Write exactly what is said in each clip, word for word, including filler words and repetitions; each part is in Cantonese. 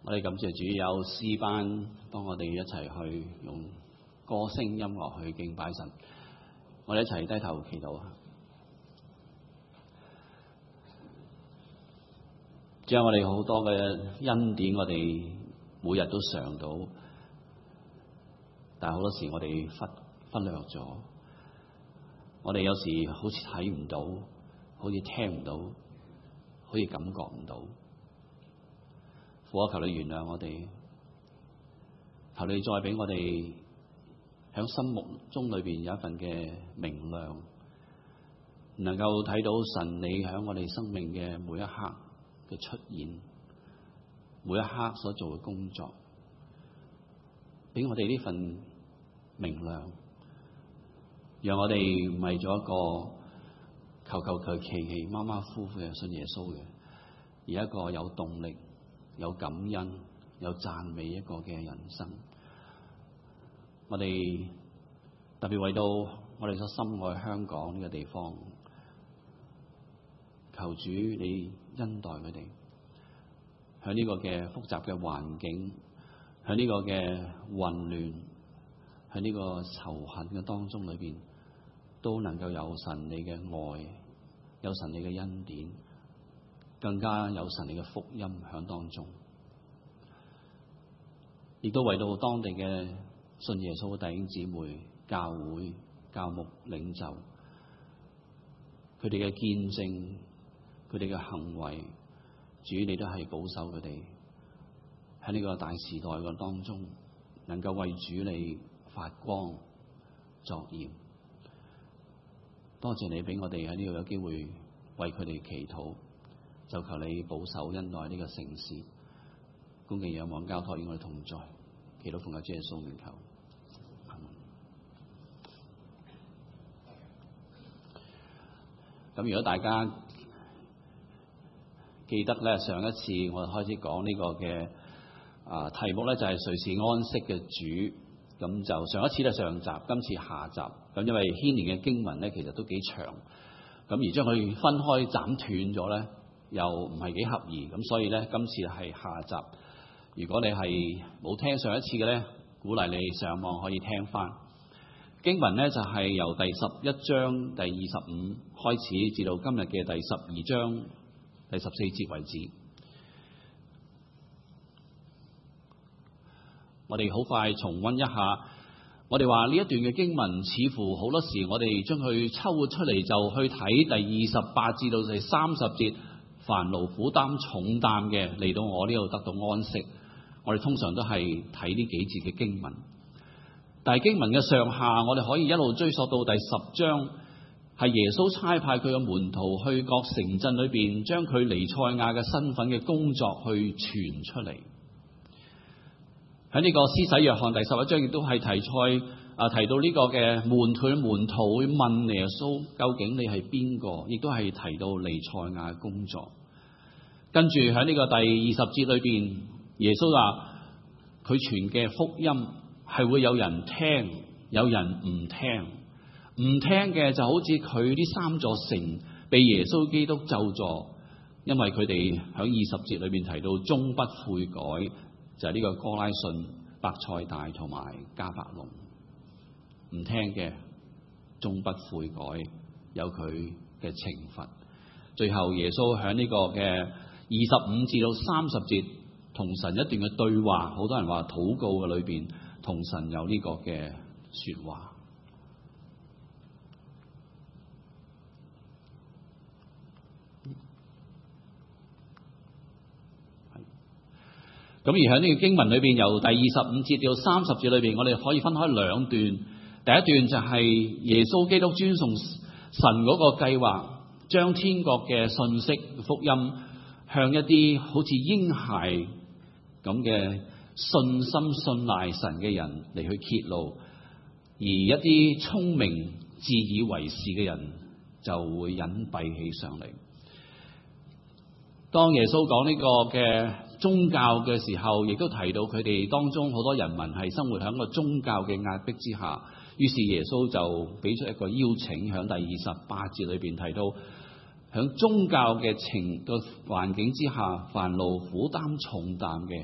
我哋感謝主有詩班幫我哋一齊去用歌聲音樂去敬拜神。我哋一齊低頭祈禱。主啊，我哋好多嘅恩典，我哋每日都嘗到，但係好多時我哋忽忽略咗。我哋有時好似睇唔到，好似聽唔到，好似感覺唔到。父啊，求你原諒我哋，求你再俾我哋喺心目中裏邊有一份嘅明亮，能夠睇到神你喺我哋生命嘅每一刻嘅出現，每一刻所做嘅工作，俾我哋呢份明亮，讓我哋唔係做一個求求佢奇奇馬馬虎虎嘅信耶穌嘅，而一個有動力、有感恩、有讚美一個嘅人生。我哋特別為到我哋所深愛香港呢個地方，求主你恩待佢哋，喺呢個嘅複雜嘅環境，喺呢個嘅混亂，喺呢個仇恨嘅當中裏邊，都能夠有神你嘅愛，有神你嘅恩典，更加有神你嘅福音響當中，亦都為到當地嘅信耶穌嘅弟兄姊妹、教會、教牧領袖，佢哋嘅見證，佢哋嘅行為，主你都係保守佢哋喺呢個大時代嘅當中，能夠為主你發光作鹽。多謝你俾我哋喺呢度有機會為佢哋祈禱，就求你保守恩待呢個城市，恭敬仰望交託與我哋同在，祈禱奉靠主耶穌名求。咁如果大家記得咧，上一次我哋開始講呢個嘅啊題目咧，就係誰是安息嘅主。咁就上一次咧上集，今次下集。咁因為牽連嘅經文咧，其實都幾長，咁而將佢分開斬斷咗咧，又唔係幾合宜。咁所以咧，今次係下集。如果你係冇聽上一次嘅咧，鼓勵你上網可以聽翻。經文咧就係由第十一章第二十五開始，至到今日嘅第十二章第十四節為止。我哋好快重溫一下。我哋話呢一段嘅經文，似乎好多時我哋將佢抽出嚟就去睇第二十八至到第三十節，凡勞苦擔重擔嘅嚟到我呢度得到安息。我哋通常都係睇呢幾節嘅經文。但係經文嘅上下，我哋可以一路追溯到第十章，係耶穌差派佢嘅門徒去各城鎮裏邊，將佢彌賽亞嘅身份嘅工作去傳出嚟。喺呢個施洗約翰第十一章亦都係提賽啊，提到呢個嘅門徒門徒會問耶穌究竟你係邊個，亦都係提到彌賽亞嘅工作。跟住喺呢個第二十節裏邊，耶穌話佢傳嘅福音係會有人聽，有人唔聽。唔聽嘅就好似佢呢三座城被耶穌基督咒詛，因為佢哋喺二十節裏邊提到終不悔改，就係、是、呢個哥拉汛、伯賽大同埋迦百農。唔聽嘅終不悔改，有佢嘅懲罰。最後耶穌喺呢個嘅二十五至到三十節同神一段嘅對話，好多人話禱告嘅裏邊同神有呢個嘅說話。咁而喺呢個經文裏邊，由第二十五節到三十節裏邊，我哋可以分開兩段。第一段就係耶穌基督尊崇神嗰個計劃，將天國嘅信息福音向一啲好似嬰孩咁嘅信心信賴神嘅人嚟去揭露，而一啲聰明自以為是嘅人就會隱蔽起上嚟。當耶穌講呢個嘅宗教嘅時候，亦都提到佢哋當中好多人民係生活喺個宗教嘅壓迫之下，於是耶穌就俾出一個邀請，喺第二十八節裏邊提到，喺宗教嘅情嘅環境之下，凡勞苦擔重擔嘅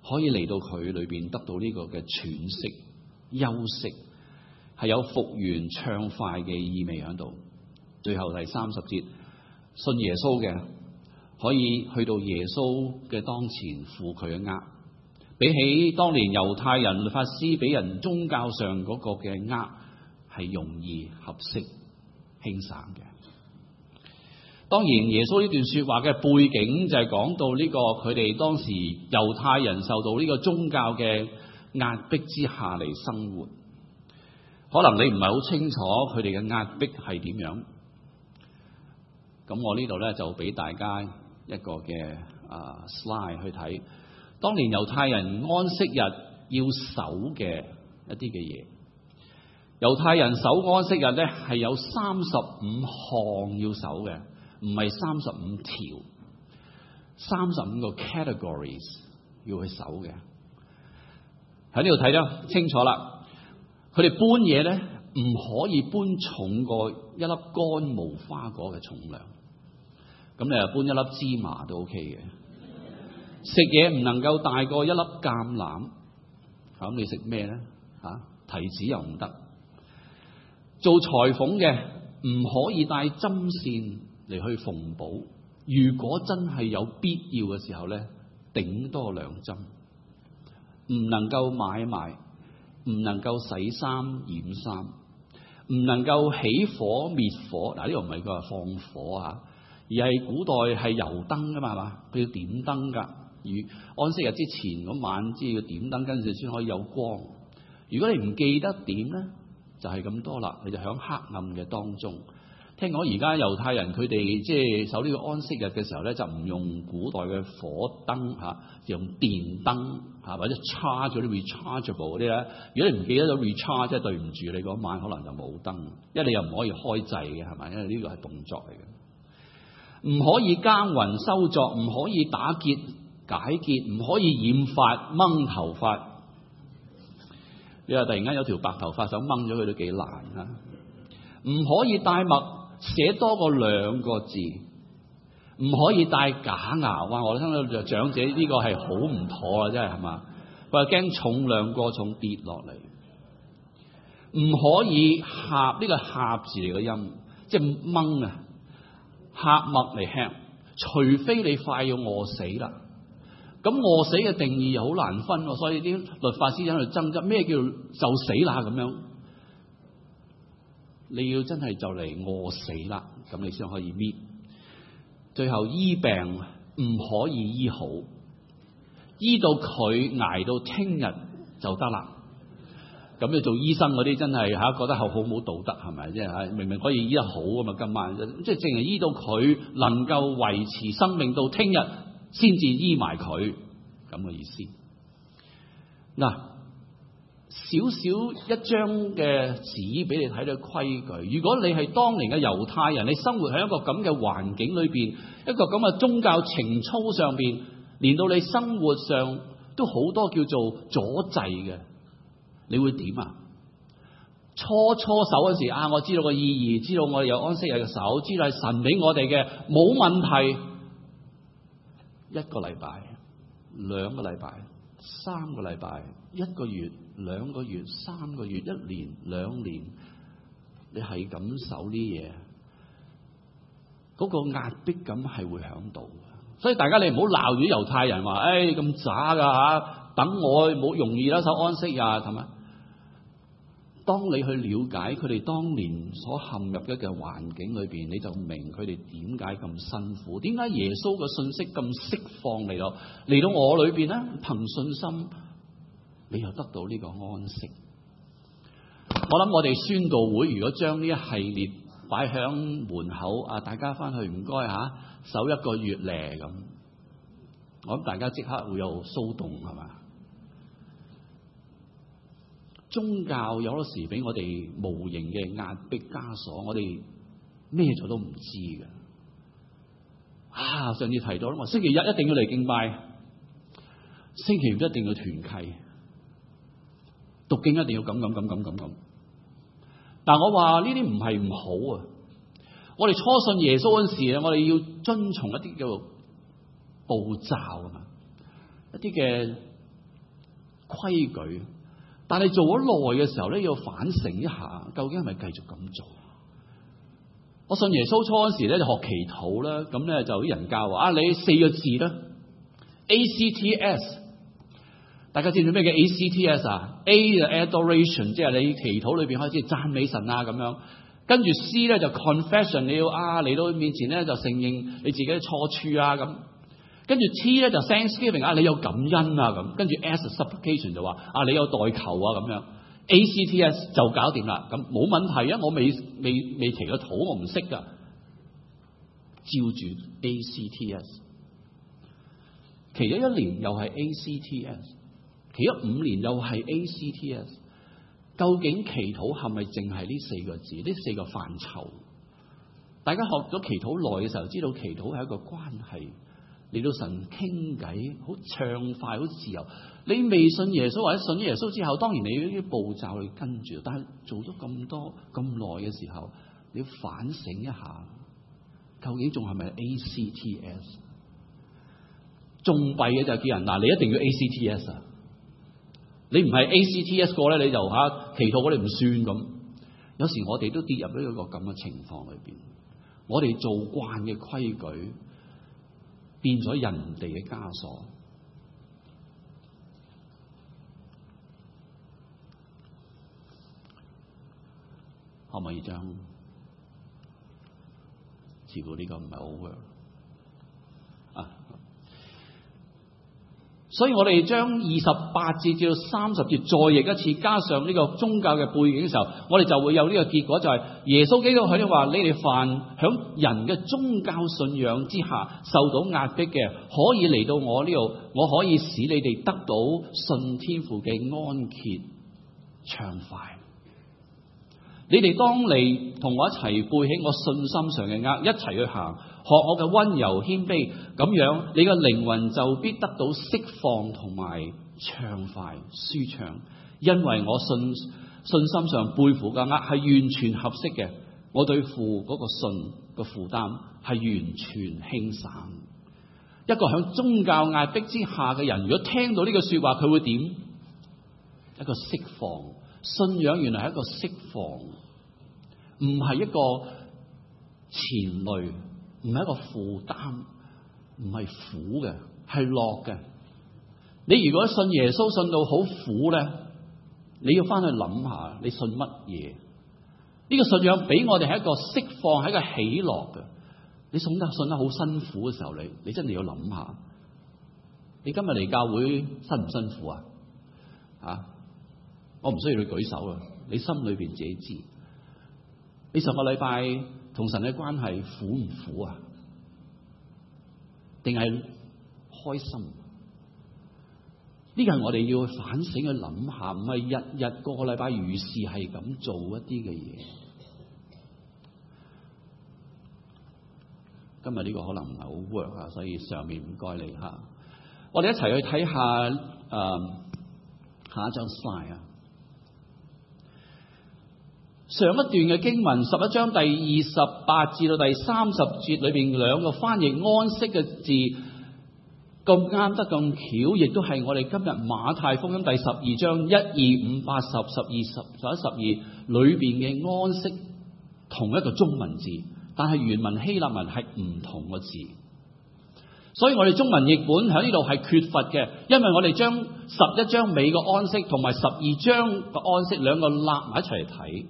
可以嚟到佢裏邊得到呢個嘅喘息、休息，係有復原暢快嘅意味喺度。最後第三十節，信耶穌嘅可以去到耶穌嘅當前負佢嘅軛，比起當年猶太人律法師俾人宗教上嗰個嘅軛係容易、合適、輕省嘅。當然耶穌呢段說話嘅背景就係講到呢個佢哋當時猶太人受到呢個宗教嘅壓迫之下嚟生活，可能你唔係好清楚佢哋嘅壓迫係點樣。咁我呢度咧就俾大家一個嘅啊 slide 去睇，當年猶太人安息日要守嘅一啲嘅嘢。猶太人守安息日咧係有三十五項要守嘅，唔係三十五條，三十五個 categories 要去守嘅。喺呢度睇得清楚啦，佢哋搬嘢咧唔可以搬重過一粒乾無花果嘅重量。咁你又搬一粒芝麻都 OK 嘅。食嘢唔能夠大過一粒橄欖。咁你食咩咧？嚇，提子又唔得。做裁縫嘅唔可以帶針線嚟去縫補。如果真係有必要嘅時候咧，頂多兩針。唔能夠買賣，唔能夠洗衫染衫，唔能夠起火滅火。嗱，呢個唔係佢話放火啊，而係古代係油燈噶嘛，係嘛？佢要點燈噶。如安息日之前嗰晚，即係要點燈，跟住先可以有光。如果你唔記得點咧，就係咁多啦，你就響黑暗嘅當中。聽講而家猶太人佢哋即係守呢個安息日嘅時候咧，就唔用古代嘅火燈嚇，用電燈嚇，或者 charge 嗰啲 rechargeable 嗰啲咧。如果你唔記得咗 recharge，即係對唔住你嗰晚可能就冇燈，因為你又唔可以開掣嘅，係咪？因為呢個係動作嚟嘅。唔可以耕耘收作，唔可以打結解結，唔可以染髮掹頭髮。你話突然間有條白頭髮想掹咗佢都幾難啊！唔可以帶墨寫多過兩個字，唔可以帶假牙。哇！我聽到就長者呢個係好唔妥啊，真係係嘛？佢話驚重量過重跌落嚟。唔可以呷，呢個呷字嚟嘅音，即係掹啊！呷墨嚟吃，除非你快要餓死啦。咁餓死嘅定義又好難分，所以啲律法師喺度爭執咩叫就死啦咁樣。你要真係就嚟餓死啦，咁你先可以搣。最後醫病唔可以醫好，醫到佢捱到聽日就得啦。咁你做醫生嗰啲真係嚇覺得好好冇道德係咪？即係嚇明明可以醫得好啊嘛，今晚即係淨係醫到佢能夠維持生命到聽日先至醫埋佢咁嘅意思。嗱，少少一張嘅紙俾你睇到規矩。如果你係當年嘅猶太人，你生活喺一個咁嘅環境裏邊，一個咁嘅宗教情操上邊，連到你生活上都好多叫做阻滯嘅，你會點啊？初初守嗰時啊，我知道個意義，知道我哋有安息日嘅守，知道係神俾我哋嘅，冇問題。一個禮拜、兩個禮拜、三個禮拜、一個月、兩個月、三個月、一年、兩年，你係咁守啲嘢，嗰個壓迫感係會響度。所以大家你唔好鬧住猶太人話，誒咁渣噶吓，等我冇容易啦守安息日，係咪？當你去了解佢哋當年所陷入嘅嘅環境裏邊，你就明佢哋點解咁辛苦，點解耶穌嘅信息咁釋放嚟到嚟到我裏邊咧？憑信心，你又得到呢個安息。我諗我哋宣道會如果將呢一系列擺響門口啊，大家翻去唔該吓守一個月咧咁，我諗大家即刻會有騷動係嘛？宗教有嗰時俾我哋無形嘅壓迫枷鎖，我哋咩咗都唔知嘅。啊，上次提到啦，我星期日一定要嚟敬拜，星期五一定要團契，讀經一定要咁咁咁咁咁咁。但我話呢啲唔係唔好啊！我哋初信耶穌嗰時咧，我哋要遵從一啲叫做步驟啊嘛，一啲嘅規矩，但係做咗耐嘅時候咧，要反省一下，究竟係咪繼續咁做？我信耶穌初嗰時咧就學祈禱啦，咁咧就啲人教話啊，你四個字啦 A C T S， 大家知唔知咩叫 A C T S 啊 ？A 就 adoration， 即係你祈禱裏邊開始讚美神啊咁樣，跟住 C 咧就 confession， 你要啊嚟到面前咧就承認你自己嘅錯處啊咁，跟住 T 咧就 thanksgiving 啊，你有感恩啊咁，跟住 S supplication 就話啊你有代求啊咁樣。A C T S 就搞掂啦，咁冇問題啊！我未未未祈過禱，我唔識噶，照住 A C T S， 祈咗一年又係 A C T S， 祈咗五年又係 A C T S， 究竟祈禱係咪淨係呢四個字？呢四個範疇？大家學咗祈禱耐嘅時候，知道祈禱係一個關係，嚟到神傾偈，好暢快，好自由。你未信耶穌或者信咗耶穌之後，當然你要啲步驟去跟住，但係做咗咁多咁耐嘅時候，你要反省一下，究竟仲係咪 A C T S？ 仲弊嘅就係叫人嗱，你一定要 A C T S 啊！你唔係 A C T S 過咧，你就嚇祈禱嗰啲唔算咁。有時我哋都跌入呢一個咁嘅情況裏邊，我哋做慣嘅規矩變咗人哋嘅枷鎖。可唔可以將？似乎呢個唔係好 work 啊！所以我哋將二十八節至到三十節再譯一次，加上呢個宗教嘅背景嘅時候，我哋就會有呢個結果，就係耶穌基督佢哋話：你哋凡響人嘅宗教信仰之下受到壓迫嘅，可以嚟到我呢度，我可以使你哋得到信天父嘅安歇暢快。你哋當嚟同我一齊背起我信心上嘅軛，一齊去行，學我嘅溫柔謙卑，咁樣你嘅靈魂就必得到釋放同埋暢快舒暢，因為我信信心上背負嘅軛係完全合適嘅，我對父嗰個信嘅負擔係完全輕省。一個響宗教壓迫之下嘅人，如果聽到呢個說話，佢會點？一個釋放。信仰原來係一個釋放，唔係一個纏累，唔係一個負擔，唔係苦嘅，係樂嘅。你如果信耶穌信到好苦咧，你要翻去諗下，你信乜嘢？呢個信仰俾我哋係一個釋放，係一個喜樂嘅。你信得信得好辛苦嘅時候，你你真係要諗下，你今日嚟教會辛唔辛苦啊？啊？我唔需要你舉手啊！你心裏邊自己知。你上個禮拜同神嘅關係苦唔苦啊？定係開心？呢個係我哋要去反省去諗下，唔係日日個個禮拜如是係咁做一啲嘅嘢。今日呢個可能唔係好 work 啊，所以上面唔該你吓。我哋一齊去睇下誒、呃、下一張 slide 啊。上一段嘅經文，十一章第二十八至到第三十節裏邊兩個翻譯安息嘅字咁啱得咁巧，亦都係我哋今日馬太福音第十二章一二五八十十二十十一十二裏邊嘅安息同一個中文字，但係原文希臘文係唔同個字，所以我哋中文譯本喺呢度係缺乏嘅，因為我哋將十一章尾嘅安息同埋十二章嘅安息兩個立埋一齊嚟睇。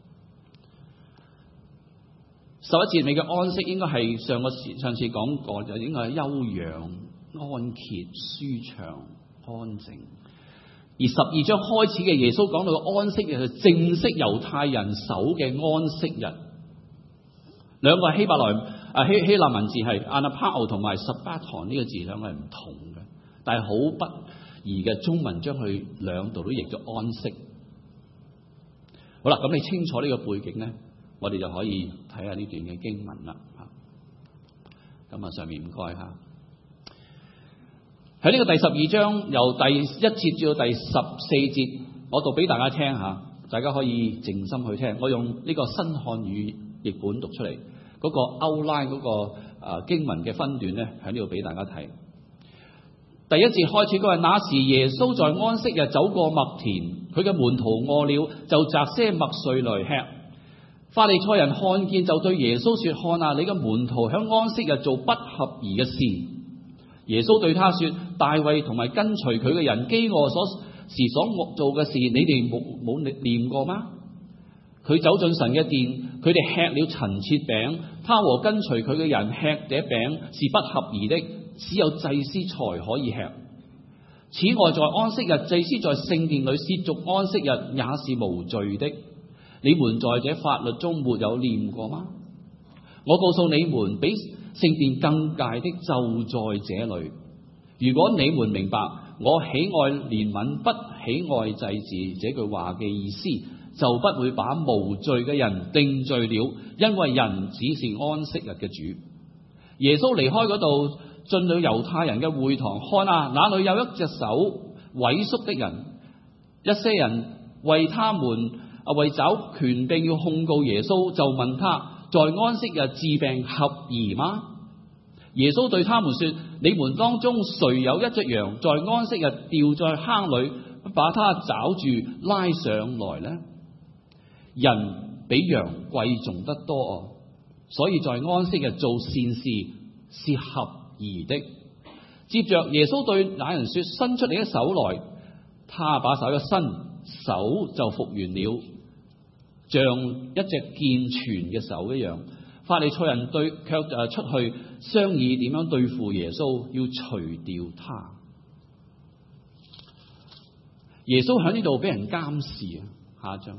十一節尾嘅安息應該係上個上次講過，就應該係休養、安歇、舒暢、安靜。而十二章開始嘅耶穌講到嘅安息日係正式猶太人守嘅安息日。兩個希伯來啊希希臘文字係 anapao 同埋 sabbaton 呢個字兩個係唔同嘅，但係好不宜嘅中文將佢兩度都譯咗安息。好啦，咁你清楚呢個背景咧，我哋就可以睇下呢段嘅經文啦。咁啊，上面唔該吓。喺呢個第十二章由第一節至到第十四節，我讀俾大家聽下，大家可以靜心去聽。我用呢個新漢語譯本讀出嚟，嗰、那個 outline 嗰個誒經文嘅分段咧，喺呢度俾大家睇。 第一節開始，佢話那時耶穌在安息日走過麥田，佢嘅門徒餓了，就摘些麥穗來吃。法利賽人看見，就對耶穌說：看啊，你嘅門徒響安息日做不合宜嘅事。耶穌對他說：大衛同埋跟隨佢嘅人飢餓所時所做嘅事，你哋冇冇念過嗎？佢走進神嘅殿，佢哋吃了陳設餅，他和跟隨佢嘅人吃這餅是不合宜的，只有祭司才可以吃。此外，在安息日，祭司在聖殿裏褻瀆安息日也是無罪的。你們在這法律中沒有念過嗎？我告訴你們，比聖殿更大的就在這裏。如果你們明白我喜愛憐憫，不喜愛祭祀這句話嘅意思，就不會把無罪嘅人定罪了，因為人只是安息日嘅主。耶穌離開嗰度，進了猶太人嘅會堂，看啊，那裏有一隻手萎縮的人，一些人為他們啊為找權柄要控告耶穌，就問他：在安息日治病合宜嗎？耶穌對他們說：你們當中誰有一隻羊，在安息日掉在坑裏，把它抓住拉上來呢？人比羊貴重得多哦，所以在安息日做善事是合宜的。接着耶穌對那人說：伸出你的手來。他把手一伸，手就復原了，像一隻健全嘅手一樣。法利賽人對卻誒出去商議點樣對付耶穌，要除掉他。耶穌喺呢度俾人監視啊！下一章，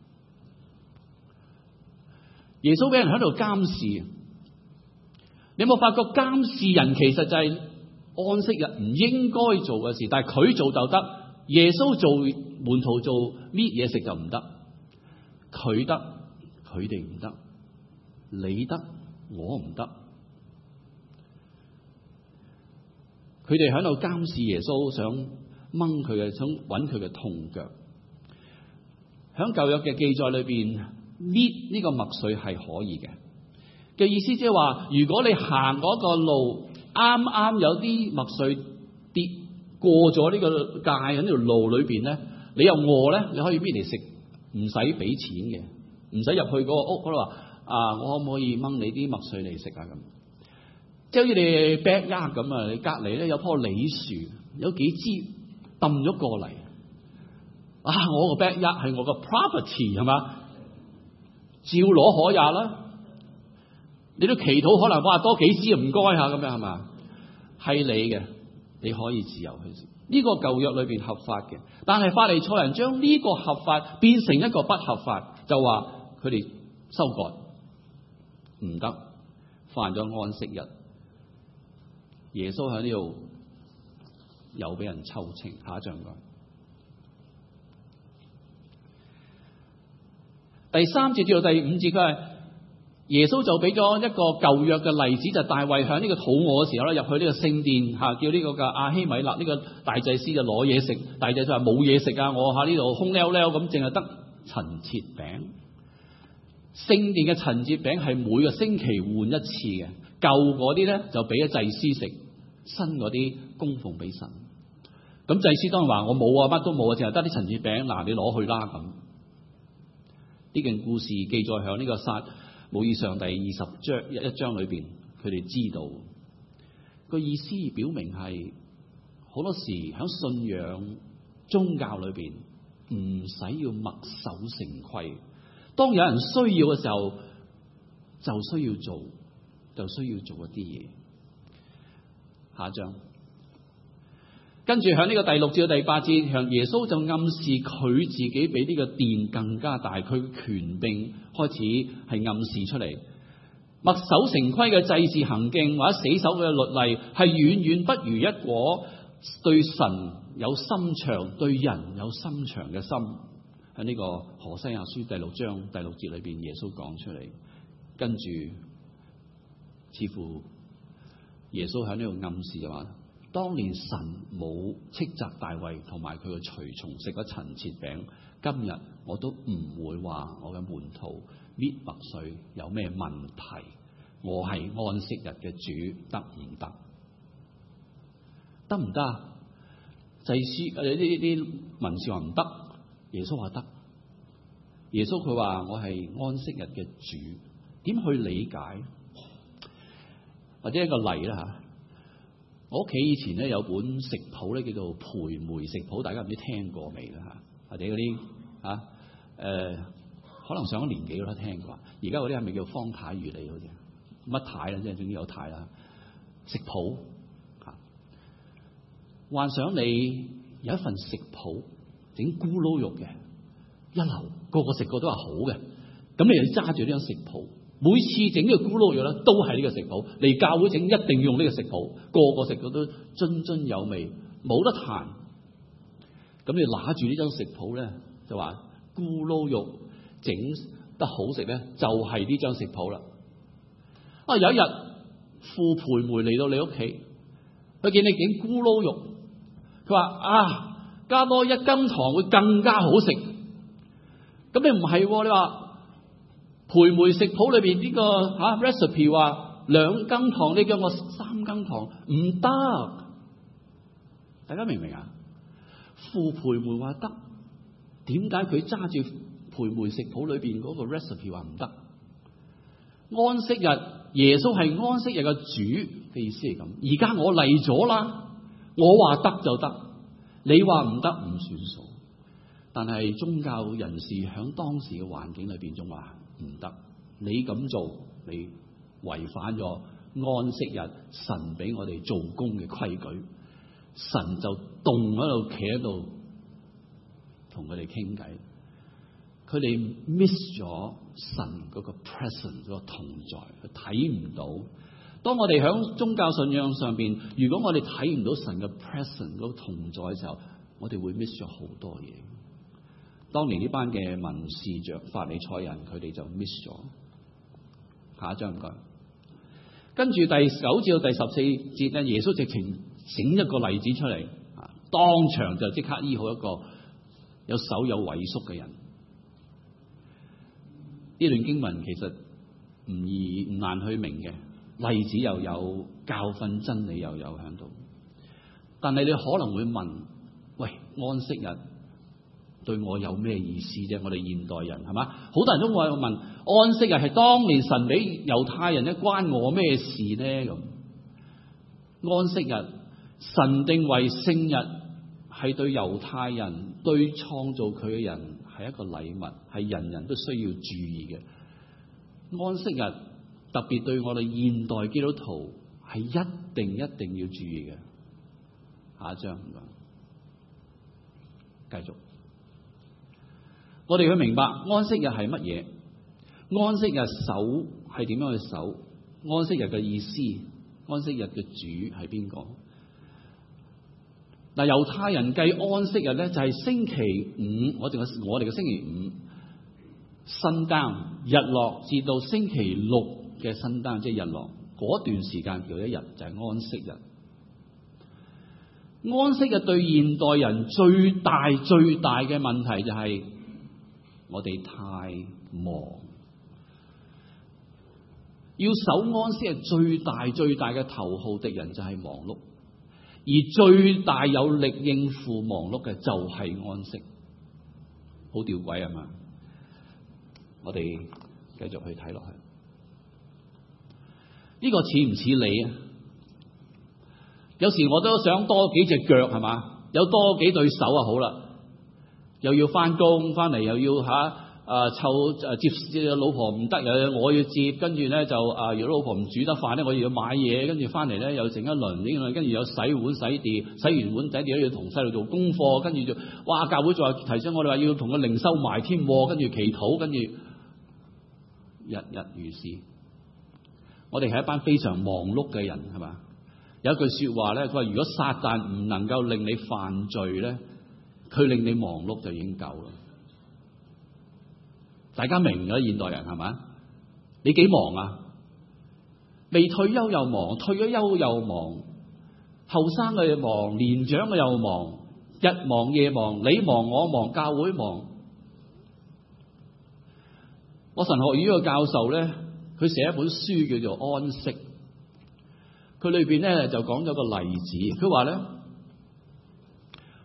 耶穌俾人喺度監視。你有冇發覺監視人其實就係安息日唔應該做嘅事，但係佢做就得，耶穌做，門徒做搣嘢食就唔得，佢得，佢哋唔得。你得，我唔得。佢哋喺度監視耶穌，想掹佢嘅，想揾佢嘅痛腳。喺舊約嘅記載裏邊，搣呢個麥穗係可以嘅。嘅意思即係話，如果你行嗰個路，啱啱有啲麥穗跌過咗呢個界喺呢條路裏邊咧，你又餓咧，你可以搣嚟食，唔使俾錢嘅，唔使入去嗰個屋嗰度話。啊！我可唔可以掹你啲麥穗嚟食啊？咁即係好似你 backyard 咁啊！你隔離咧有棵梨樹，有幾枝揼咗過嚟。啊！我個 backyard 係我個 property 係嘛？照攞可也啦。你都祈禱可能哇多幾枝唔該下咁樣係嘛？係你嘅，你可以自由去食。呢個舊約裏邊合法嘅，但係法利賽人將呢個合法變成一個不合法，就話佢哋收割。唔得，犯咗安息日。耶穌喺呢度又俾人抽清。下一章講第三節至到第五節，佢係耶穌就俾咗一個舊約嘅例子，就係、大衛喺呢個肚餓嘅時候咧，入去呢個聖殿嚇，叫呢個嘅亞希米勒呢、呢個大祭司就攞嘢食，大祭司話冇嘢食啊，我喺呢度空溜溜咁，淨係得陳設餅。聖殿嘅陳設餅係每個星期換一次嘅，舊嗰啲咧就俾咗祭司食，新嗰啲供奉俾神。咁祭司當然話我冇啊，乜都冇啊，淨係得啲陳設餅，嗱你攞去啦咁。呢件故事記載喺呢個撒母耳上第二十章一一章裏邊，佢哋知道個意思表明係好多時喺信仰宗教裏邊唔使要墨守成規。當有人需要嘅時候，就需要做，就需要做一啲嘢。下一章，跟住喺呢個第六至到第八節，向耶穌就暗示佢自己比呢個殿更加大，佢嘅權柄開始係暗示出嚟。墨守成規嘅祭祀行徑或者死守嘅律例，係遠遠不如一個對神有心腸、對人有心腸嘅心。喺呢個何西阿書第六章第六節裏邊，耶穌講出嚟，跟住似乎耶穌喺呢度暗示就話：當年神冇斥責大衛同埋佢嘅隨從食咗陳設餅，今日我都唔會話我嘅門徒搣麥穗有咩問題。我係安息日嘅主，得唔得？ 得唔得？祭司誒呢啲文士話唔得，耶穌話得。耶穌佢話我係安息日嘅主，點去理解？或者一個例啦吓，我屋企以前咧有本食譜咧叫做培梅食譜，大家唔知聽過未啦吓？或者嗰啲吓誒，可能上咗年紀都聽過。而家嗰啲係咪叫方太魚嚟？好似乜太啦，即係總之有太啦。食譜吓，幻想你有一份食譜，整咕嚕肉嘅，一流，個個食過都話好嘅，咁你就揸住呢張食譜，每次整嘅咕嚕肉咧都係呢個食譜，嚟教會整一定要用呢個食譜，個個食過都津津有味，冇得彈。咁你拿住呢張食譜咧，就話咕嚕肉整得好食咧，就係呢張食譜啦。啊，有一日傅培梅嚟到你屋企，佢見你整咕嚕肉，佢話啊，加多一羹糖會更加好食。咁你唔係，你話培梅食譜裏邊呢個吓 recipe 話兩羹糖，你叫我三羹糖，唔得。大家明唔明啊？傅培梅話得，點解佢揸住培梅食譜裏邊嗰個 recipe 話唔得？安息日。耶穌係安息日嘅主嘅意思係咁，而家我嚟咗啦，我話得就得，你話唔得唔算數。但係宗教人士響當時嘅環境裏邊仲話唔得，你咁做你違反咗安息日神俾我哋做工嘅規矩，神就動喺度企喺度同佢哋傾偈。佢哋 miss 咗神嗰個 presence 嗰個同在，佢睇唔到。當我哋響宗教信仰上邊，如果我哋睇唔到神嘅 presence 嗰個同在嘅時候，我哋會 miss 咗好多嘢。當年呢班嘅文士長法利賽人，佢哋就 miss 咗。下一章唔該。跟住第九至到第十四節咧，耶穌直情整一個例子出嚟，啊，當場就即刻醫好一個有手有萎縮嘅人。呢段經文其實唔易唔難去明嘅，例子又有，教訓真理又有喺度。但係你可能會問：喂，安息日對我有咩意思啫？我哋現代人係嘛？好多人都會問：安息日係當年神俾猶太人咧，關我咩事呢？咁安息日神定為聖日，係對猶太人、對創造佢嘅人。係一個禮物，係人人都需要注意嘅。安息日特別對我哋現代基督徒係一定一定要注意嘅。下一章，繼續。我哋要明白安息日係乜嘢？安息日守係點樣去守？安息日嘅意思，安息日嘅主係邊個？嗱，猶太人計安息日咧，就係星期五，我哋嘅我哋嘅星期五 sundown 日落至到星期六嘅 sundown，即係日落嗰段時間叫一日，就係安息日。安息日對現代人最大最大嘅問題就係我哋太忙，要守安息日最大最大嘅頭號敵人就係忙碌。而最大有力應付忙碌嘅就係安息，好吊詭啊嘛！我哋繼續去睇落去，呢個似唔似你啊？有時我都想多幾隻腳係嘛，有多幾對手啊好啦，又要翻工翻嚟又要吓。啊，湊誒接老婆唔得，又我要接，跟住咧就啊，如果老婆唔煮得飯咧，我又要買嘢，跟住翻嚟咧又整一輪呢，跟住有洗碗洗碟，洗完碗洗碟都要同細路做功課，跟住就哇教會仲話提醒我哋話要同佢靈修埋添，跟住祈禱，跟住日日如是。我哋係一班非常忙碌嘅人，係嘛？有一句說話咧，佢話如果撒旦唔能夠令你犯罪咧，佢令你忙碌就已經夠啦。大家明咗現代人係嘛？你幾忙啊？未退休又忙，退咗休又忙，後生嘅又忙，年長嘅又忙，日忙夜忙，你忙我忙，教會忙。我神學院個教授咧，佢寫一本書叫做《安息》，佢裏邊咧就講咗個例子，佢話咧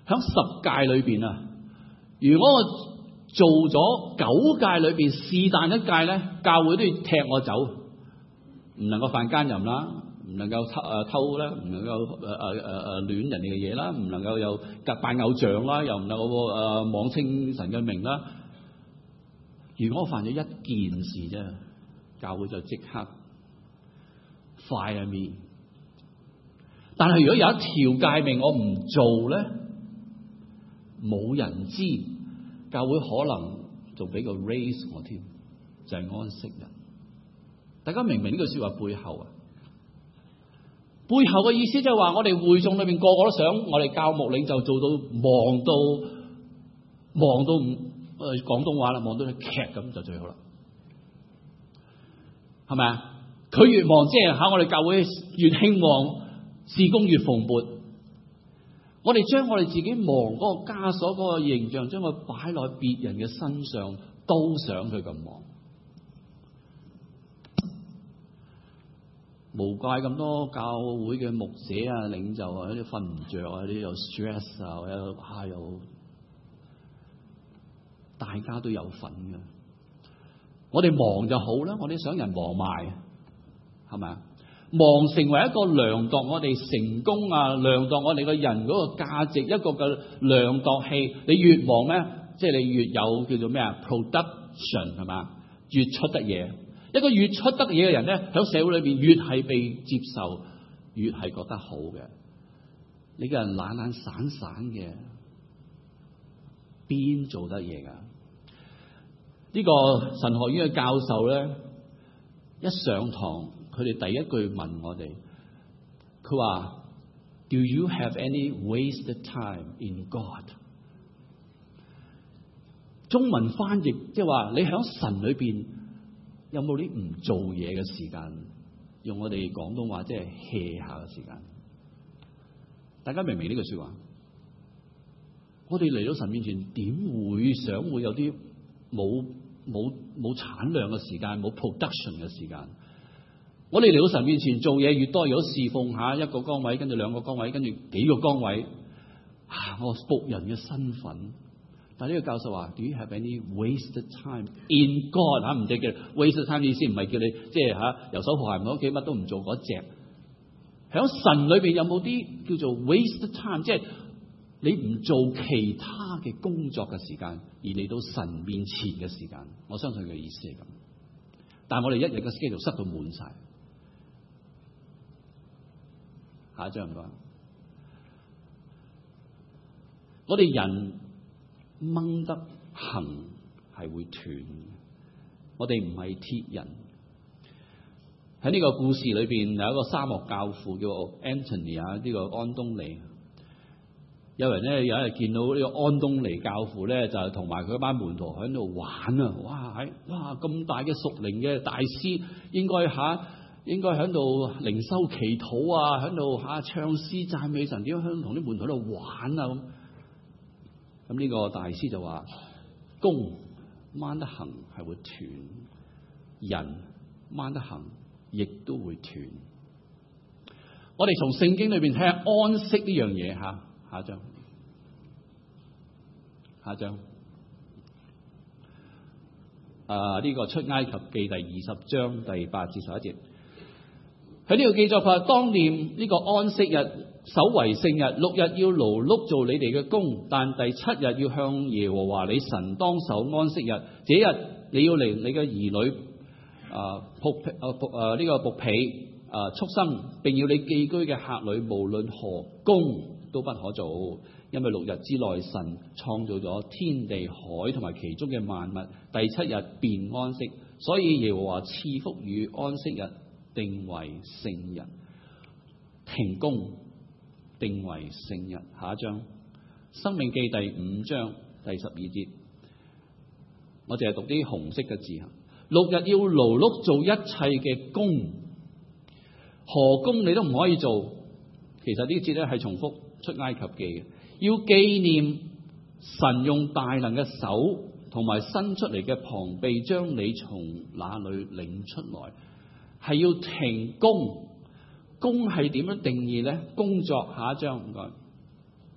響十誡裏邊啊，如果我做咗九誡裏邊是但一誡咧，教會都要踢我走，唔能夠犯奸淫啦，唔能夠偷誒偷啦，唔能夠誒誒誒誒亂人哋嘅嘢啦，唔能夠有拜偶像啦，又唔能夠誒妄稱神嘅名啦。如果我犯咗一件事啫，教會就即刻 fire me。但係如果有一條誡命我唔做咧，冇人知，教會可能仲俾個 raise 我添，就係安息日。大家明唔明呢句說話背後啊？背後嘅意思就係話，我哋會眾裏邊個個都想我哋教牧領袖做到忙到忙到唔誒廣東話啦，忙到劇咁就最好啦，係咪啊？佢越忙，即係吓我哋教會越興旺，事工越蓬勃。我哋將我哋自己忙嗰個枷鎖嗰個形象，將佢擺落別人嘅身上，都想佢咁忙。無怪咁多教會嘅牧者啊、領袖啊，有啲瞓唔着啊，有啲有 stress 啊，有啊又大家都有份嘅。我哋忙就好啦，我哋想人忙埋，係咪啊？忙成為一個量度我哋成功啊，量度我哋個人嗰個價值一個嘅量度器。你越忙咩？即係你越有叫做咩啊 ？production 係嘛？越出得嘢。一個越出得嘢嘅人咧，喺社會裏邊越係被接受，越係覺得好嘅。你個人懶懶散散嘅，邊做得嘢噶？呢個神學院嘅教授咧，一上堂，佢哋第一句問我哋，佢話 ：Do you have any wasted time in God？ 中文翻譯即係話你喺神裏邊有冇啲唔做嘢嘅時間？用我哋廣東話即係 hea 下嘅時間。大家明唔明呢句說話？我哋嚟到神面前，點會想會有啲冇冇冇產量嘅時間，冇 production 嘅時間？我哋嚟到神面前做嘢越多，如果侍奉下一個崗位，跟住兩個崗位，跟住幾個崗位，啊，我僕人嘅身份。但係呢個教授話 ：Do you have any wasted time in God？ 嚇，唔知叫 wasted time 意思唔係叫你即係嚇遊手好閒喺屋企乜都唔做嗰隻。喺神裏邊有冇啲叫做 wasted time？ 即係你唔做其他嘅工作嘅時間，而嚟到神面前嘅時間。我相信佢嘅意思係咁。但係我哋一日嘅 schedule 塞到滿晒。下一張唔該。我哋人掹得行係會斷，我哋唔係鐵人。喺呢個故事裏邊有一個沙漠教父叫 Anthony 啊，呢個安東尼。有人咧有一日見到呢個安東尼教父咧，就係同埋佢一班門徒喺度玩啊！哇，喺哇咁大嘅屬靈嘅大師，應該吓應該喺度靈修祈禱啊，喺度吓唱詩讚美神，點樣喺度同啲門徒喺度玩啊咁？咁呢個大師就話：弓掹得行係會斷，人掹得行亦都會斷。我哋從聖經裏邊睇下安息呢樣嘢吓，下一章，下一章。啊，呢個出埃及記第二十章第八至十一節，喺呢度記載佢話：當念呢個安息日，守為聖日，六日要勞碌做你哋嘅工，但第七日要向耶和華你神當守安息日。這日你要嚟你嘅兒女啊僕啊僕啊呢個僕婢啊畜生，並要你寄居嘅客旅，無論何工都不可做，因為六日之內神創造咗天地海同埋其中嘅萬物，第七日便安息，所以耶和華賜福與安息日，定為聖日。停工定為聖日。下一章，申命記第五章第十二節，我淨係讀啲紅色嘅字。六日要勞碌做一切嘅工，何工你都唔可以做。其實呢節咧係重複出埃及記嘅，要紀念神用大能嘅手同埋伸出嚟嘅膀臂將你從那裏領出來，係要停工。工係點樣定義咧？工作，下一章唔該，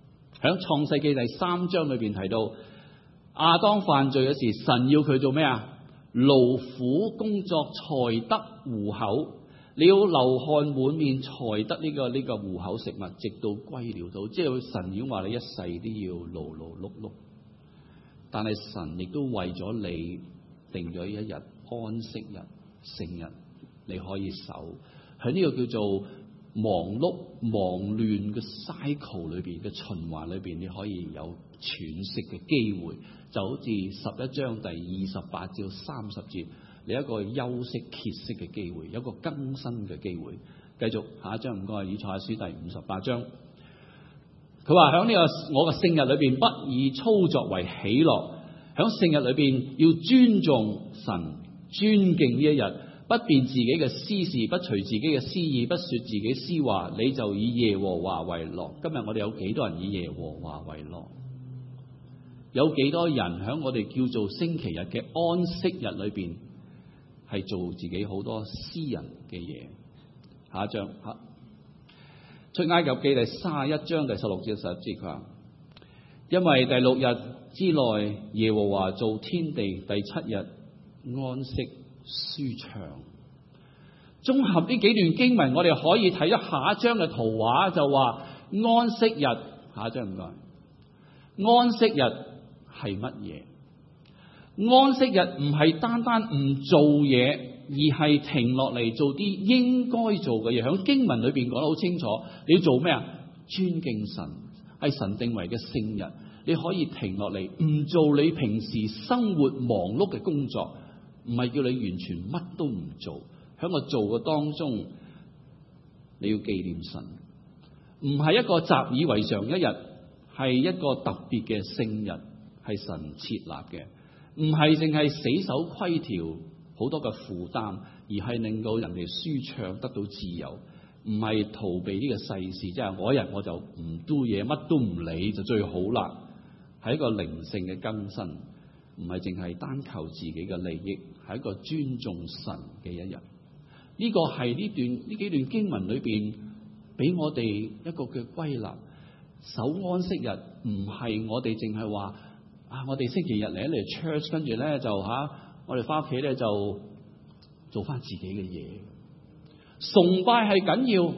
喺創世記第三章裏邊提到，亞當犯罪嘅時，神要佢做咩啊？勞苦工作才得糊口，你要流汗滿面才得呢、這個呢、這個糊口食物，直到歸了土。即係神要話你一世都要勞勞碌碌，但係神亦都為咗你定咗一日安息日、聖日，你可以守喺呢個叫做忙碌忙亂嘅 cycle 裏邊嘅循環裏邊，你可以有喘息嘅機會，就好似十一章第二十八至三十節，你一個休息歇息嘅機會，有一個更新嘅機會。繼續下一章，唔該，以賽亞書第五十八章，佢話喺呢個我嘅聖日裏邊，不以操作為喜樂，喺聖日裏邊要尊重神，尊敬呢一日。不辨自己嘅私事，不隨自己嘅私意，不說自己私話，你就以耶和華為樂。今日我哋有幾多人以耶和華為樂？有幾多人喺我哋叫做星期日嘅安息日裏邊係做自己好多私人嘅嘢？下一章，吓，出埃及記第三十一章第十六至十一節，佢話：因為第六日之內，耶和華造天地，第七日安息舒暢。綜合呢幾段經文，我哋可以睇咗下一張嘅圖畫，就話安息日。下一張唔該。安息日係乜嘢？安息日唔係單單唔做嘢，而係停落嚟做啲應該做嘅嘢。響經文裏邊講得好清楚，你要做咩啊？尊敬神，係神定為嘅聖日，你可以停落嚟，唔做你平時生活忙碌嘅工作。唔係叫你完全乜都唔做，喺我做嘅當中，你要紀念神。唔係一個習以為常一日，係一個特別嘅聖日，係神設立嘅。唔係淨係死守規條，好多嘅負擔，而係令到人哋舒暢，得到自由。唔係逃避呢個世事，即係我一日我就唔 do 嘢，乜都唔理就最好啦。係一個靈性嘅更新。唔係淨係單求自己嘅利益，係一個尊重神嘅一日。呢個係呢段呢幾段經文裏邊俾我哋一個嘅歸納。守安息日唔係我哋淨係話啊，我哋星期日嚟一嚟 church， 跟住咧就吓、啊，我哋翻屋企咧就做翻自己嘅嘢。崇拜係緊要，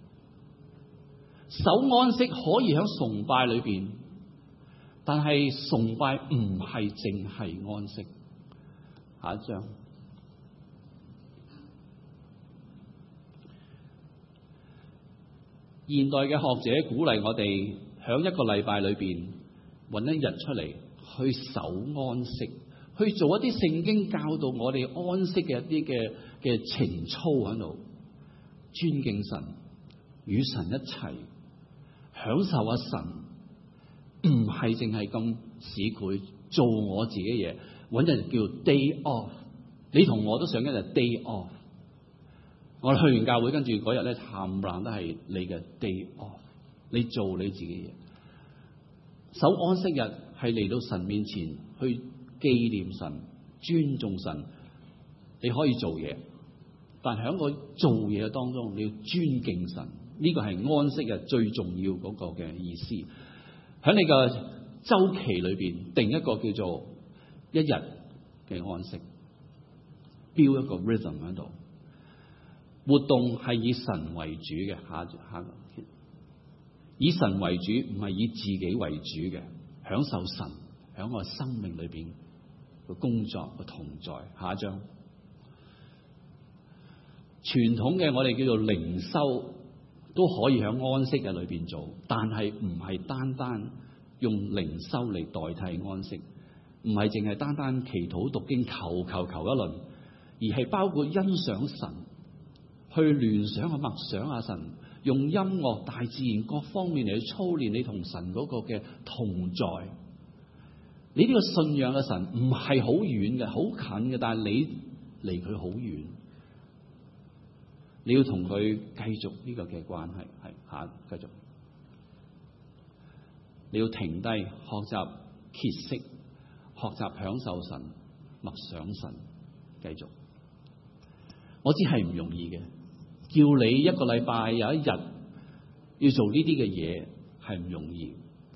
守安息可以喺崇拜裏邊。但係崇拜唔係淨係安息。下一章，現代嘅學者鼓勵我哋響一個禮拜裏邊揾一日出嚟去守安息，去做一啲聖經教導我哋安息嘅一啲嘅嘅情操喺度，尊敬神，與神一齊享受阿神。唔係淨係咁市儈做我自己嘢，揾日叫 day off。你同我都想一日 day off。我哋去完教會，跟住嗰日咧冚唪唥都係你嘅 day off。你做你自己嘢。守安息日係嚟到神面前去紀念神、尊重神。你可以做嘢，但係喺個做嘢當中，你要尊敬神。呢個係安息日最重要嗰個嘅意思。喺你嘅周期裏邊定一個叫做一日嘅安息，標一個 rhythm 喺度。活動係以神為主嘅，下下以神為主，唔係以自己為主嘅。享受神喺我生命裏邊嘅工作嘅同在。下一章，傳統嘅我哋叫做靈修。都可以喺安息日裏邊做，但係唔係單單用靈修嚟代替安息，唔係淨係單單祈禱讀經求求求一輪，而係包括欣賞神，去聯想去默想下神，用音樂、大自然各方面嚟去操練你同神嗰個嘅同在。你呢個信仰嘅神唔係好遠嘅，好近嘅，但係你離佢好遠。你要同佢繼續呢個嘅關係，係下繼續。你要停低，學習歇息，學習享受神，默想神，繼續。我知係唔容易嘅，叫你一個禮拜有一日要做呢啲嘅嘢係唔容易。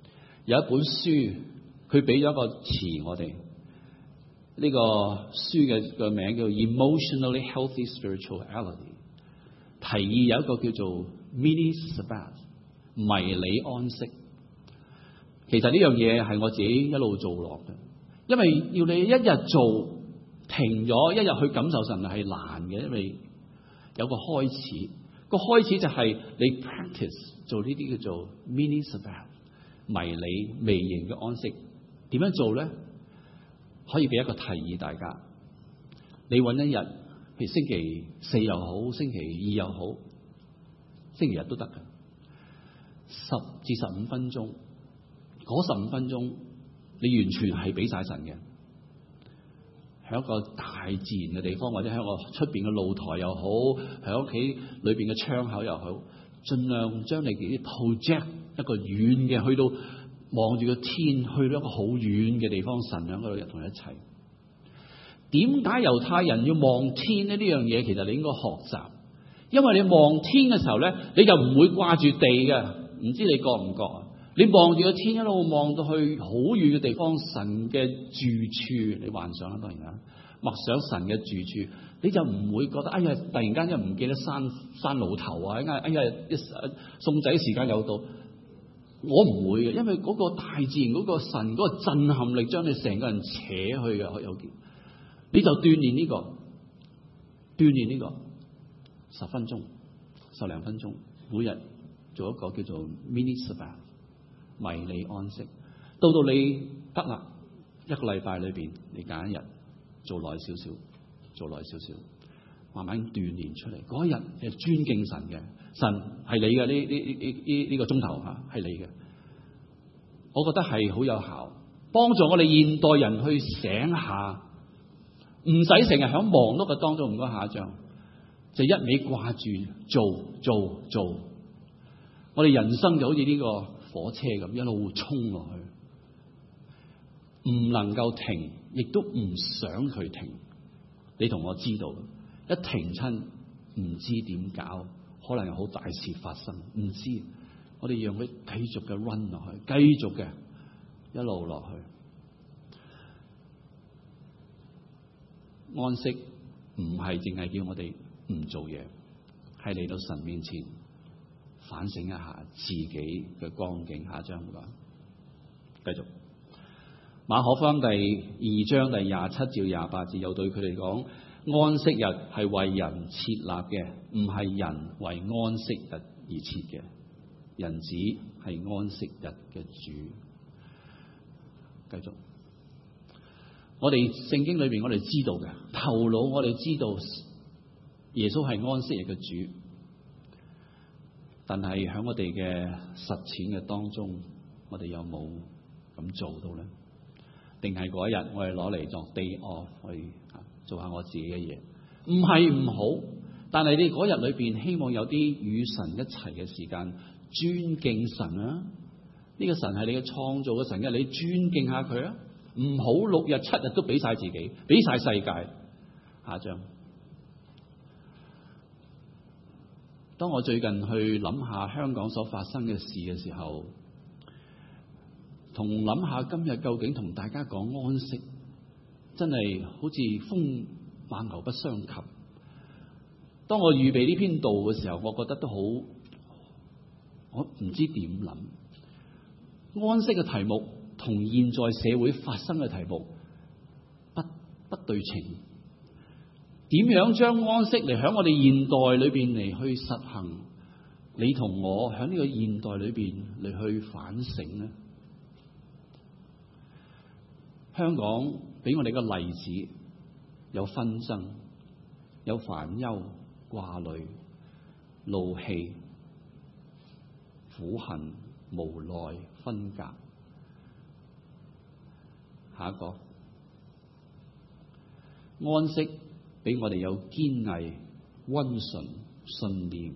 有一本書，佢俾咗一個詞我哋，呢個書嘅個名叫 Emotionally Healthy Spirituality， 提議有一個叫做 Mini Sabbath 迷你安息。其實呢樣嘢係我自己一路做落嘅，因為要你一日做停咗一日去感受神係難嘅，因為有個開始，個開始就係你 practice 做呢啲叫做 Mini Sabbath 迷你微型嘅安息。點樣做咧？可以俾一個提議大家，你揾一日，譬如星期四又好，星期二又好，星期日都得嘅，十至十五分鐘，嗰十五分鐘你完全係俾晒神嘅，喺一個大自然嘅地方，或者喺個出邊嘅露台又好，喺屋企裏邊嘅窗口又好，盡量將你嘅 project 一個遠嘅，去到望住個天，去到一個好遠嘅地方，神喺嗰度同你一齊。點解猶太人要望天呢？呢樣嘢其實你應該學習，因為你望天嘅時候咧，你就唔會掛住地嘅。唔知你覺唔覺啊？你望住個天一路望到去好遠嘅地方，神嘅住處，你幻想啦，當然啦，默想神嘅住處，你就唔會覺得哎呀，突然間又唔記得閂閂爐頭啊！哎呀，一送仔時間又到。我唔會嘅，因為嗰個大自然嗰個神嗰個震撼力，將你成個人扯去嘅，有件你就鍛煉呢個，鍛煉呢個十分鐘、十零分鐘，每日做一個叫做 Mini Sabbath 迷你安息。到到你得啦，一個禮拜裏邊，你揀一日做耐少少，做耐少少，慢慢鍛煉出嚟。嗰一日係尊敬神嘅。神係你嘅，呢呢呢呢呢個鐘頭吓係你嘅，我覺得係好有效，幫助我哋現代人去醒下，唔使成日喺忙碌嘅當中。唔該下一章，就一味掛住做做做，我哋人生就好似呢個火車咁一路衝落去，唔能夠停，亦都唔想佢停。你同我知道，一停親唔知點搞。可能有好大事發生，唔知。我哋讓佢繼續嘅 run 落去，繼續嘅一路落去。安息唔係淨係叫我哋唔做嘢，係嚟到神面前反省一下自己嘅光景。下一章唔該，繼續。馬可福音第二章第廿七至廿八節，又對佢哋講。安息日係為人設立嘅，唔係人為安息日而設嘅。人子係安息日嘅主。繼續，我哋聖經裏邊我哋知道嘅，頭腦我哋知道耶穌係安息日嘅主，但係喺我哋嘅實踐嘅當中，我哋有冇咁做到咧？定係嗰一日我哋攞嚟作 day off 去做下我自己嘅嘢，唔係唔好，但係你嗰日裏邊希望有啲與神一齊嘅時間，尊敬神啊！呢個神係你嘅創造嘅神嘅，你尊敬下佢啊！唔好六日七日都俾晒自己，俾晒世界。下一章，當我最近去諗下香港所發生嘅事嘅時候，同諗下今日究竟同大家講安息。真係好似風馬牛不相及。當我預備呢篇道嘅時候，我覺得都好，我唔知點諗。安息嘅題目同現在社會發生嘅題目不不對稱。點樣將安息嚟喺我哋現代裏邊嚟去實行？你同我喺呢個現代裏邊嚟去反省呢？香港俾我哋個例子，有紛爭，有煩憂、掛慮、怒氣、苦恨、無奈、分隔。下一個，安息俾我哋有堅毅、溫順、信念、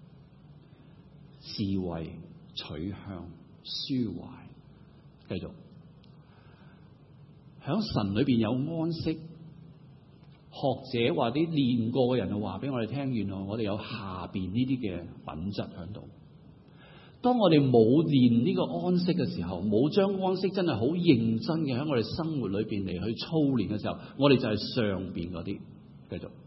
智慧、取向、抒懷。繼續。喺神裏邊有安息，學者或啲練過嘅人就話俾我哋聽，原來我哋有下邊呢啲嘅品質喺度。 當我哋冇練呢個安息嘅時候，冇將安息真係好認真嘅喺我哋生活裏邊嚟去操練嘅時候，我哋就係上邊嗰啲。繼續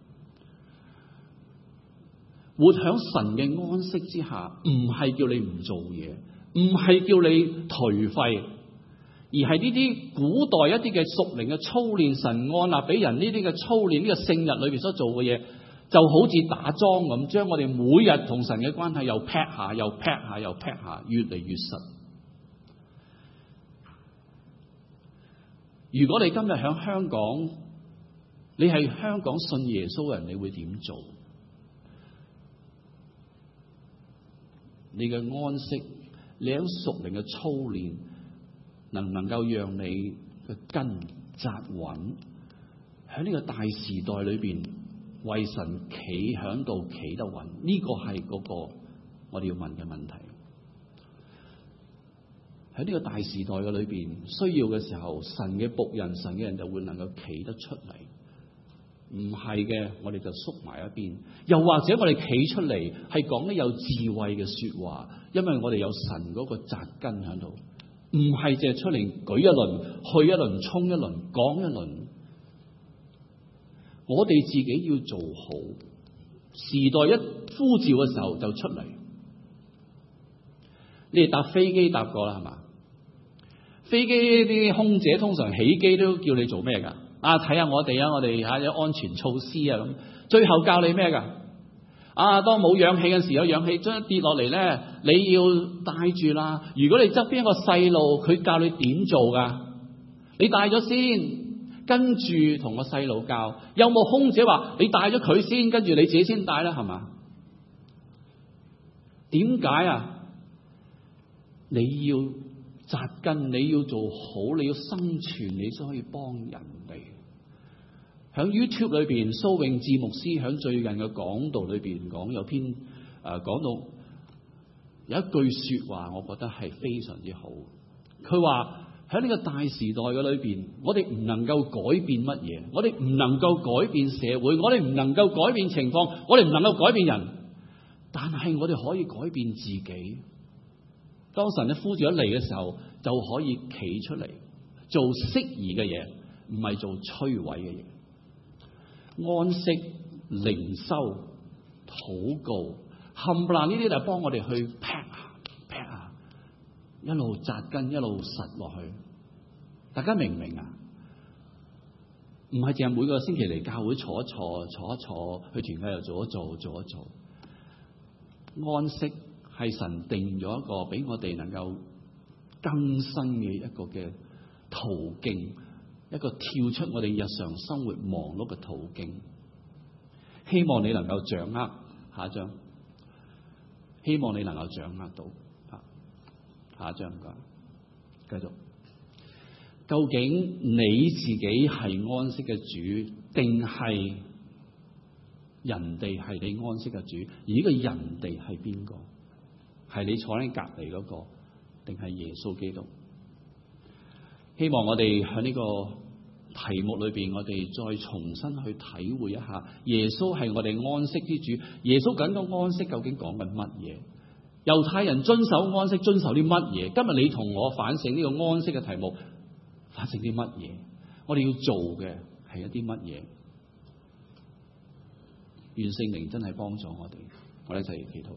活喺神嘅安息之下，唔係叫你唔做嘢，唔係叫你頹廢，而係呢啲古代一啲嘅屬靈嘅操練，神按立俾人呢啲嘅操練，呢個聖日裏邊所做嘅嘢，就好似打樁咁，將我哋每日同神嘅關係又劈下，又劈下，又劈下，越嚟越實。如果你今日喺香港，你係香港信耶穌嘅人，你會點做？你嘅安息，你喺屬靈嘅操練，能唔能夠讓你嘅根扎穩？喺呢個大時代裏邊，為神企響度企得穩，呢個係嗰個我哋要問嘅問題。喺呢個大時代嘅裏邊，需要嘅時候，神嘅僕人、神嘅人就會能夠企得出嚟。唔係嘅，我哋就縮埋一邊。又或者我哋企出嚟，係講得有智慧嘅說話，因為我哋有神嗰個扎根喺度，唔係淨係出嚟舉一輪、去一輪、衝一輪、講一輪。我哋自己要做好，時代一呼召嘅時候就出嚟。你哋搭飛機搭過啦，係嘛？飛機啲空姐通常起機都叫你做咩噶？啊，睇下我哋啊，我哋吓有安全措施啊咁。最後教你咩噶？啊，當冇氧氣嘅時候，有氧氣將跌落嚟咧，你要帶住啦。如果你側邊一個細路，佢教你點做噶？你帶咗先，跟住同個細路教。有冇空姐話你帶咗佢先，跟住你自己先帶啦？係嘛？點解啊？你要扎根，你要做好，你要生存，你先可以幫人哋。喺 YouTube 裏邊，蘇永智牧師喺最近嘅講道裏邊講有篇誒、呃、講到有一句說話，我覺得係非常之好。佢話喺呢個大時代嘅裏邊，我哋唔能夠改變乜嘢，我哋唔能夠改變社會，我哋唔能夠改變情況，我哋唔能夠改變人，但係我哋可以改變自己。當神一呼召一嚟嘅時候，就可以企出嚟做適宜嘅嘢，唔係做摧毀嘅嘢。安息、靈修、禱告，冚唪唥呢啲就係幫我哋去劈下劈下，一路扎根，一路實落去。大家明唔明啊？唔係淨係每個星期嚟教會坐一坐，坐一坐，去團契又做一做，做一做。安息係神定咗一個俾我哋能夠更新嘅一個嘅途徑，一個跳出我哋日常生活忙碌嘅途徑。希望你能夠掌握。下一章，希望你能夠掌握到。下一章唔該，繼續。究竟你自己係安息嘅主，定係人哋係你安息嘅主？而呢個人哋係邊個？係你坐喺隔籬嗰個，定係耶穌基督？希望我哋喺呢個題目裏邊，我哋再重新去體會一下，耶穌係我哋安息之主。耶穌講緊安息究竟講緊乜嘢？猶太人遵守安息，遵守啲乜嘢？今日你同我反省呢個安息嘅題目，反省啲乜嘢？我哋要做嘅係一啲乜嘢？願聖靈真係幫助我哋，我哋一齊祈禱。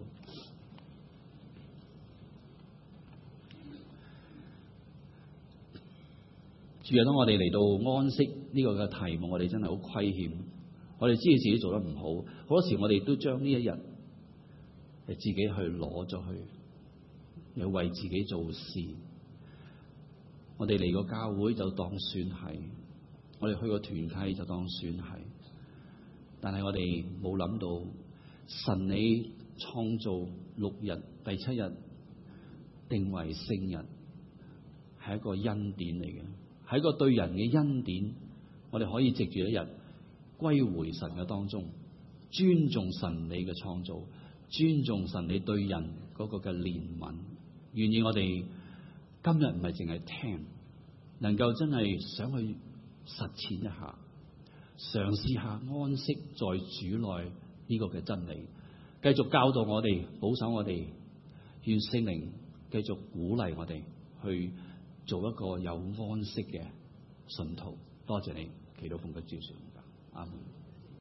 主啊，當我哋嚟到安息呢個嘅題目，我哋真係好虧欠。我哋知道自己做得唔好，好多時我哋都將呢一日嚟自己去攞咗去，又為自己做事。我哋嚟個教會就當算係，我哋去個團契就當算係，但係我哋冇諗到神你創造六日，第七日定為聖日，係一個恩典嚟嘅。喺個對人嘅恩典，我哋可以藉住一日歸回神嘅當中，尊重神你嘅創造，尊重神你對人嗰個嘅憐憫。願意我哋今日唔係淨係聽，能夠真係想去實踐一下，嘗試下安息在主內呢個嘅真理，繼續教導我哋，保守我哋， 願聖靈繼續鼓勵我哋去做一個有安息嘅信徒。多謝你，祈禱奉嘅召傳，阿門。